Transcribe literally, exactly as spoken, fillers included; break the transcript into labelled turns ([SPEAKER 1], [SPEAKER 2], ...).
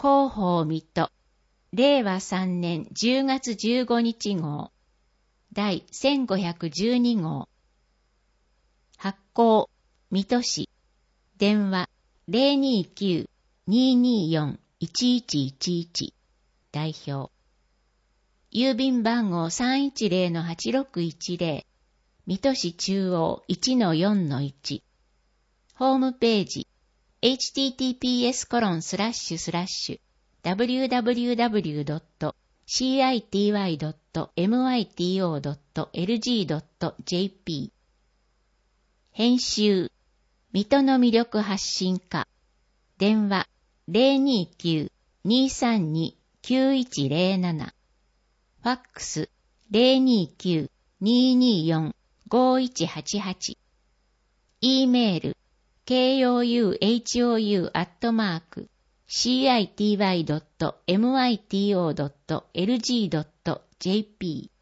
[SPEAKER 1] 広報水戸、れいわさんねんじゅうがつじゅうごにち号、第せんごひゃくじゅうに号。発行、水戸市。電話 ゼロにきゅう にーにーよん いちいちいちいち。代表。郵便番号 さんいちゼロのはちろくいちゼロ。水戸市中央 いちのよんのいち。ホームページ エイチティーティーピーエスコロンスラッシュスラッシュ ダブリューダブリューダブリュードットシーアイティーワイドットエムアイティーオードットエルジードットジェーピー。編集、水戸の魅力発信課。電話 ゼロにきゅう にーさんに きゅういちゼロなな。ファックス ゼロにきゅう にーにーよん ごいちはちはち。E メール ケーオーユーエイチオーユー アットマーク シーアイティーワイドットエムアイティーオードットエルジードットジェーピー